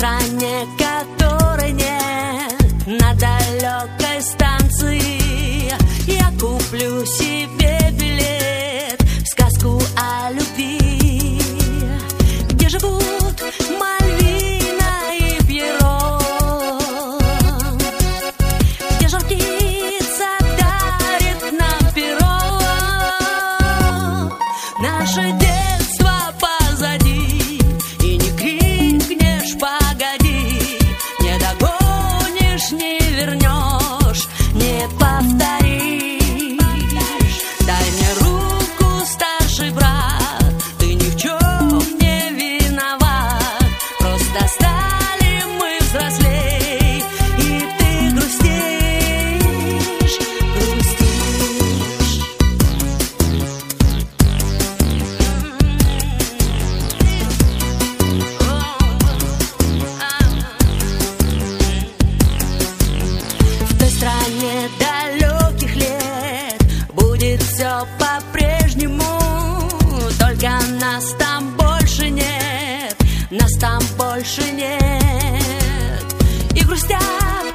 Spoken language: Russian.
стране, которой нет на далекой станции, я куплю себе билет в сказку о любви, где живут Мальвина и Пьеро, где жар птица дарит нам перо. Наше детство позади, и не крикнешь погоди, не догонишь, не вернешь, не повторишь. Дай мне руку, старший брат, ты ни в чем не виноват, просто стали мы взрослей, и ты грустишь, грустишь. В той стране далеких лет будет все по-прежнему, только нас там больше нет, нас там больше нет. И грустят